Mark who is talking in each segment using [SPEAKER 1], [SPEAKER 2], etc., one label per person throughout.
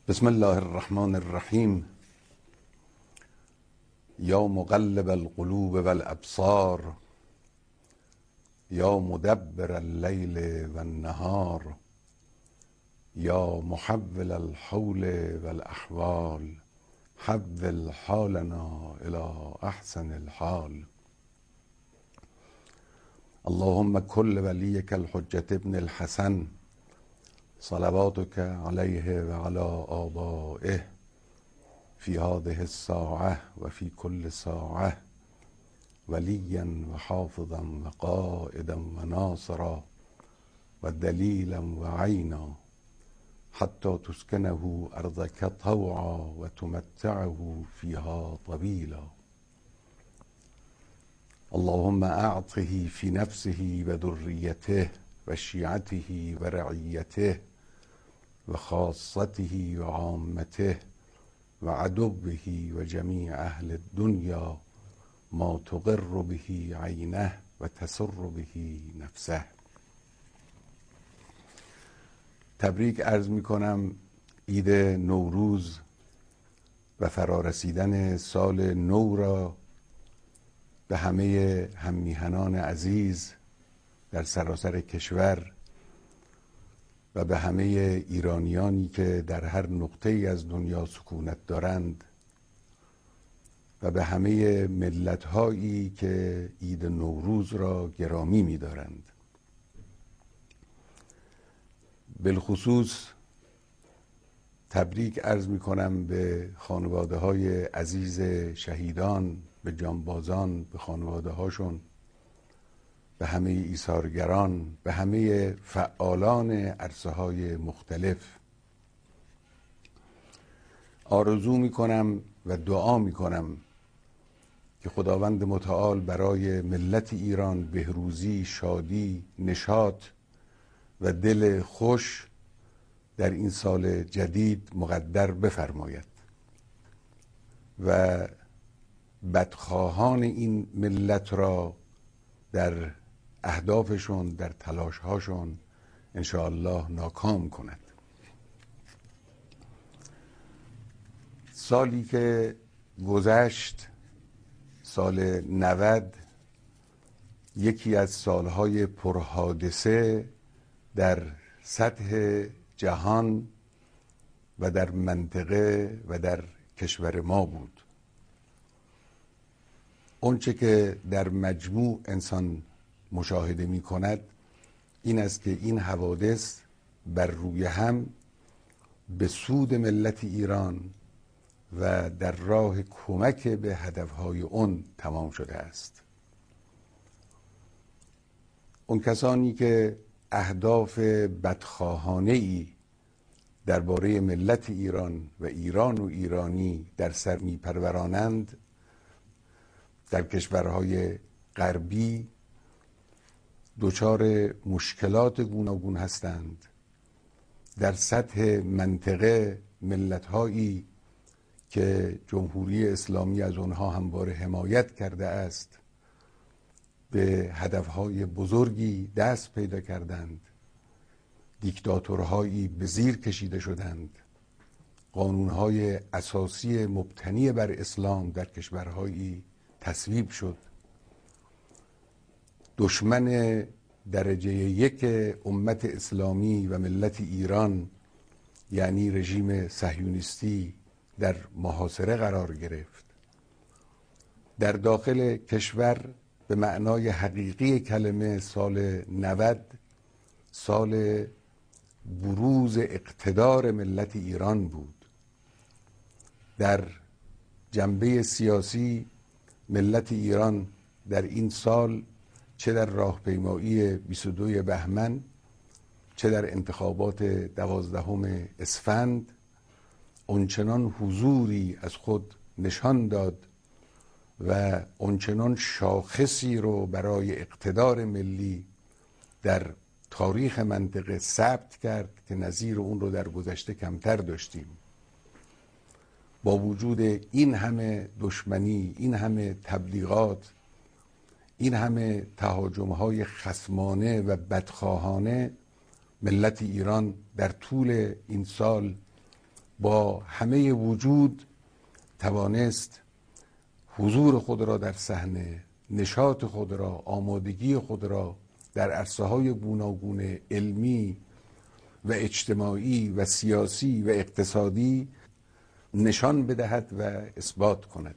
[SPEAKER 1] بسم الله الرحمن الرحیم. یا مقلب القلوب والابصار، یا مدبر اللیل والنهار، یا محول الحول والاحوال، حول حالنا الى احسن الحال. اللهم كل ولیک الحجة ابن الحسن صلواتك علیه و علی آبائه فی هذه الساعة و فی کل ساعة ولیا و حافظا و قائدا و ناصرا و دلیلا و عینا حتی تسکنه ارضک طوعا و تمتعه فیها طویلا. اللهم اعطه فی نفسه و ذریته و شیعته و رعیته و خاصته و عامته و عدوه و جمیع اهل الدنیا ما تقر به عینه و تسر به نفسه. تبریک عرض می کنم عید نوروز و فرارسیدن سال نو را به همه هممیهنان عزیز در سراسر کشور و به همه ایرانیانی که در هر نقطه ای از دنیا سکونت دارند و به همه ملت‌هایی که عید نوروز را گرامی می‌دارند. بالخصوص تبریک عرض می‌کنم به خانواده‌های عزیز شهیدان، به جانبازان، به خانواده‌هاشون، به همه ایثارگران، به همه فعالان عرصه‌های مختلف. آرزو می‌کنم و دعا می‌کنم که خداوند متعال برای ملت ایران بهروزی، شادی، نشاط و دل خوش در این سال جدید مقدر بفرماید و بدخواهان این ملت را در اهدافشون، در تلاشهاشون انشاءالله ناکام کند. سالی که گذشت، سال 90، یکی از سالهای پرحادثه در سطح جهان و در منطقه و در کشور ما بود. اونچه که در مجموع انسان مشاهده می کند این است که این حوادث بر روی هم به سود ملت ایران و در راه کمک به هدفهای اون تمام شده است. اون کسانی که اهداف بدخواهانه‌ای درباره ملت ایران و ایران و ایرانی در سر می پرورانند در کشورهای غربی دچار مشکلات گوناگون هستند. در سطح منطقه ملت‌هایی که جمهوری اسلامی از آنها همواره حمایت کرده است به هدفهای بزرگی دست پیدا کردند. دیکتاتورهایی به زیر کشیده شدند. قانونهای اساسی مبتنی بر اسلام در کشورهایی تصویب شد. دشمن درجه یک امت اسلامی و ملت ایران یعنی رژیم صهیونیستی در محاصره قرار گرفت. در داخل کشور به معنای حقیقی کلمه سال 90 سال بروز اقتدار ملت ایران بود. در جنبه سیاسی ملت ایران در این سال چه در راهپیمایی 22 بهمن، چه در انتخابات 12 اسفند اونچنان حضوری از خود نشان داد و اونچنان شاخصی رو برای اقتدار ملی در تاریخ منطقه ثبت کرد که نظیر اون رو در گذشته کمتر داشتیم. با وجود این همه دشمنی، این همه تبلیغات، این همه تهاجم‌های خصمانه و بدخواهانه، ملت ایران در طول این سال با همه وجود توانست حضور خود را در صحنه، نشاط خود را، آمادگی خود را در عرصه‌های گوناگون علمی و اجتماعی و سیاسی و اقتصادی نشان بدهد و اثبات کند.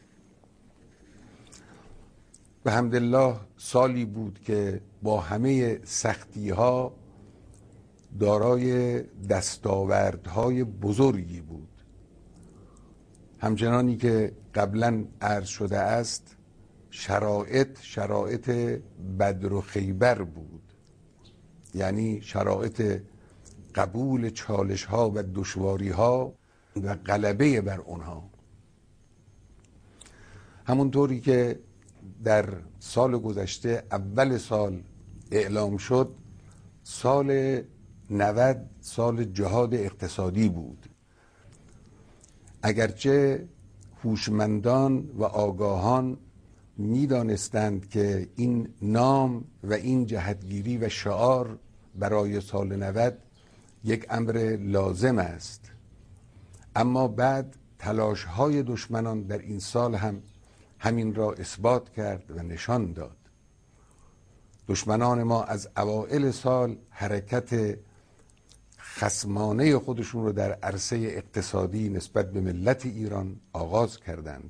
[SPEAKER 1] به حمدالله سالی بود که با همه سختی‌ها دارای دستاوردهای بزرگی بود. همچنانی که قبلا عرض شده است، شرایط بدر و خیبر بود، یعنی شرایط قبول چالش‌ها و دشواری‌ها و غلبه بر آنها. همونطوری که در سال گذشته اول سال اعلام شد، سال 90 سال جهاد اقتصادی بود. اگرچه هوشمندان و آگاهان می‌دانستند که این نام و این جهتگیری و شعار برای سال 90 یک امر لازم است، اما بعد تلاش‌های دشمنان در این سال هم همین را اثبات کرد و نشان داد. دشمنان ما از اوائل سال حرکت خصمانه خودشون رو در عرصه اقتصادی نسبت به ملت ایران آغاز کردند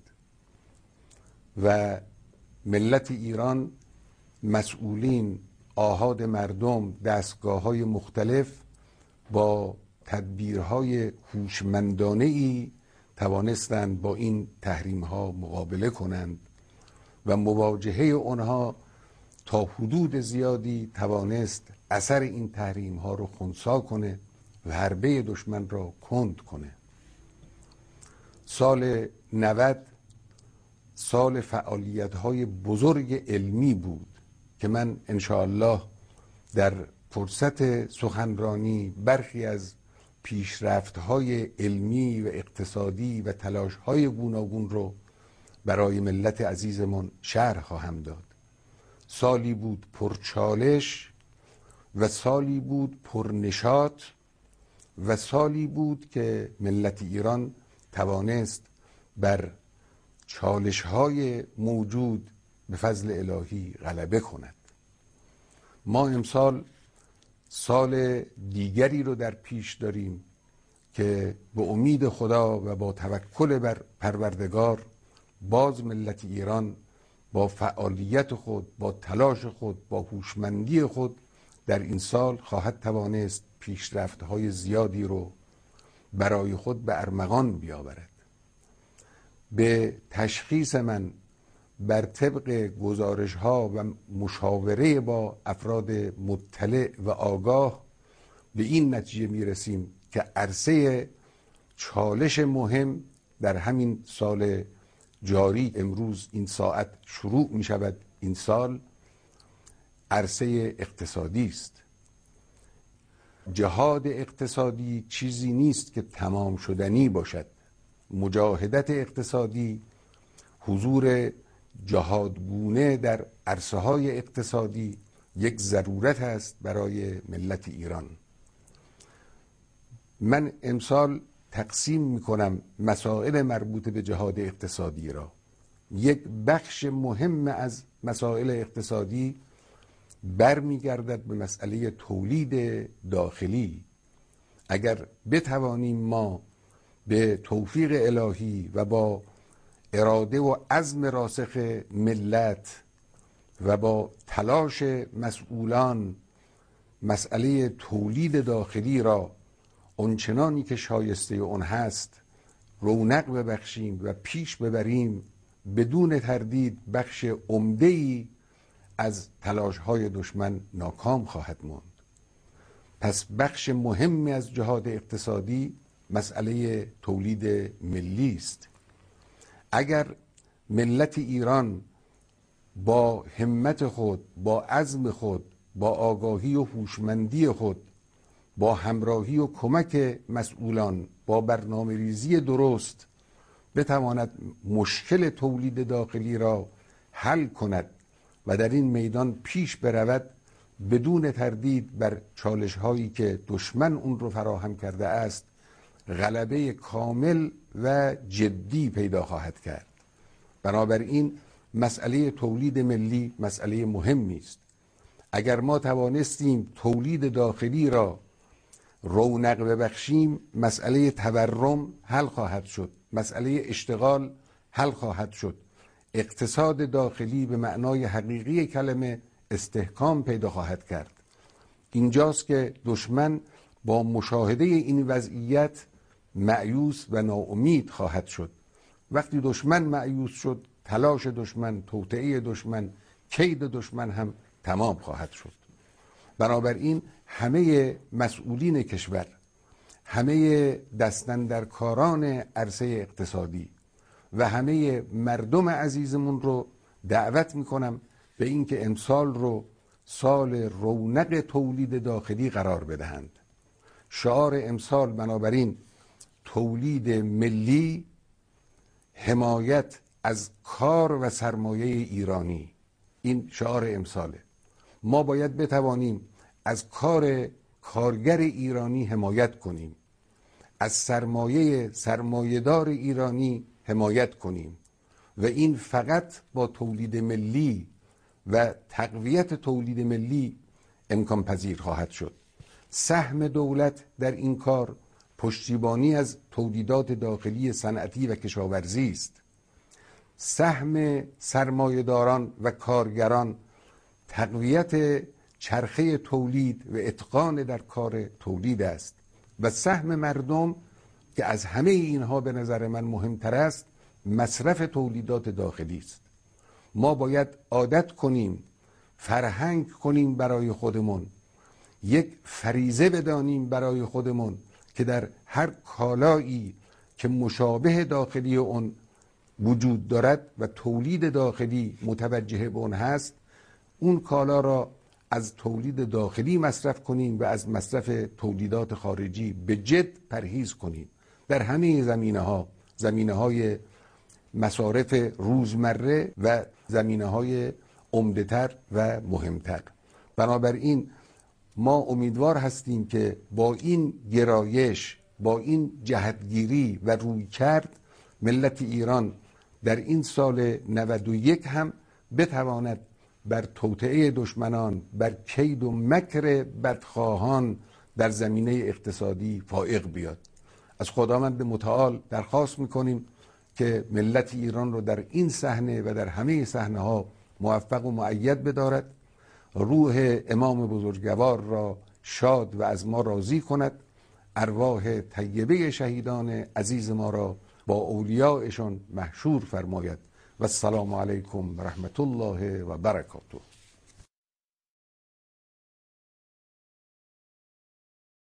[SPEAKER 1] و ملت ایران، مسئولین، آحاد مردم، دستگاه‌های مختلف با تدبیرهای هوشمندانه‌ای توانستند با این تحریم‌ها مقابله کنند و مواجهه آنها تا حدود زیادی توانست اثر این تحریم‌ها رو خنثی کنه و حربه دشمن را کند کنه. سال 90 سال فعالیت‌های بزرگ علمی بود که من انشاءالله در فرصت سخنرانی برخی از پیشرفت‌های علمی و اقتصادی و تلاش‌های گوناگون رو برای ملت عزیزمان شرح خواهم داد. سالی بود پرچالش و سالی بود پرنشاط و سالی بود که ملت ایران توانست بر چالش‌های موجود به فضل الهی غلبه کند. ما امسال سال دیگری رو در پیش داریم که به امید خدا و با توکل بر پروردگار باز ملت ایران با فعالیت خود، با تلاش خود، با هوشمندی خود در این سال خواهد توانست پیشرفت‌های زیادی رو برای خود به ارمغان بیاورد. به تشخیص من بر طبق گزارش‌ها و مشاوره با افراد مطلع و آگاه به این نتیجه می‌رسیم که عرصه چالش مهم در همین سال جاری، امروز این ساعت شروع می‌شود، این سال عرصه اقتصادی است. جهاد اقتصادی چیزی نیست که تمام شدنی باشد. مجاهدت اقتصادی، حضور جهادگونه در عرصه‌های اقتصادی یک ضرورت است برای ملت ایران. من امسال تقسیم می‌کنم مسائل مربوط به جهاد اقتصادی را. یک بخش مهم از مسائل اقتصادی برمیگردد به مسئله تولید داخلی. اگر بتوانیم ما به توفیق الهی و با اراده و عزم راسخ ملت و با تلاش مسئولان مسئله تولید داخلی را آنچنانی که شایسته اون هست رونق ببخشیم و پیش ببریم، بدون تردید بخش عمده‌ای از تلاش‌های دشمن ناکام خواهد ماند. پس بخش مهمی از جهاد اقتصادی مسئله تولید ملی است. اگر ملت ایران با همت خود، با عزم خود، با آگاهی و هوشمندی خود، با همراهی و کمک مسئولان، با برنامه ریزی درست بتواند مشکل تولید داخلی را حل کند و در این میدان پیش برود، بدون تردید بر چالش هایی که دشمن اون رو فراهم کرده است غلبه کامل و جدی پیدا خواهد کرد. بنابراین مسئله تولید ملی مسئله مهمی است. اگر ما توانستیم تولید داخلی را رونق ببخشیم، مسئله تورم حل خواهد شد، مسئله اشتغال حل خواهد شد، اقتصاد داخلی به معنای حقیقی کلمه استحکام پیدا خواهد کرد. اینجاست که دشمن با مشاهده این وضعیت مأیوس و ناامید خواهد شد. وقتی دشمن مأیوس شد، تلاش دشمن، توطئه دشمن، کید دشمن هم تمام خواهد شد. بنابراین همه مسئولین کشور، همه دستاندرکاران عرصه اقتصادی و همه مردم عزیزمون رو دعوت میکنم به اینکه امسال رو سال رونق تولید داخلی قرار بدهند. شعار امسال بنابراین تولید ملی، حمایت از کار و سرمایه ایرانی، این شعار امساله. ما باید بتوانیم از کار کارگر ایرانی حمایت کنیم، از سرمایه‌دار ایرانی حمایت کنیم و این فقط با تولید ملی و تقویت تولید ملی امکان پذیر خواهد شد. سهم دولت در این کار پشتیبانی از تولیدات داخلی صنعتی و کشاورزی است. سهم سرمایه‌داران و کارگران تقویت چرخه تولید و اتقان در کار تولید است و سهم مردم که از همه اینها به نظر من مهمتر است، مصرف تولیدات داخلی است. ما باید عادت کنیم، فرهنگ کنیم برای خودمون، یک فریضه بدانیم برای خودمون که در هر کالایی که مشابه داخلی اون وجود دارد و تولید داخلی متوجه به اون هست، اون کالا را از تولید داخلی مصرف کنیم و از مصرف تولیدات خارجی به جد پرهیز کنیم در همه زمینه‌های مصارف روزمره و زمینه‌های عمده‌تر و مهمتر. بنابراین ما امیدوار هستیم که با این گرایش، با این جهتگیری و رویکرد، ملت ایران در این سال 91 هم بتواند بر توطئه دشمنان، بر کید و مکر بدخواهان در زمینه اقتصادی فائق بیاد. از خداوند متعال درخواست میکنیم که ملت ایران رو در این صحنه و در همه صحنه‌ها موفق و مؤید بدارد، روح امام بزرگوار را شاد و از ما راضی کند، ارواح طیبه شهیدان عزیز ما را با اولیاءشان محشور فرماید و السلام علیکم و رحمت الله و برکاته.